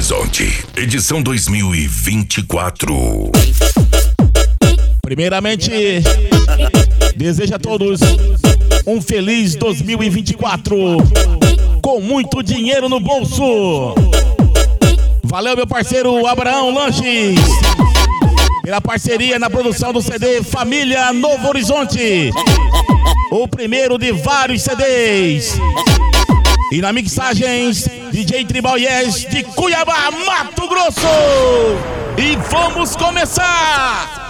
Horizonte, edição 2024. Primeiramente, desejo a todos um feliz 2024, com muito dinheiro no bolso. Valeu, meu parceiro Abraão Lanches, pela parceria na produção do CD Família Novo Horizonte, o primeiro de vários CDs. E na mixagens, DJ Tribal Yes de Cuiabá, Mato Grosso. E vamos começar!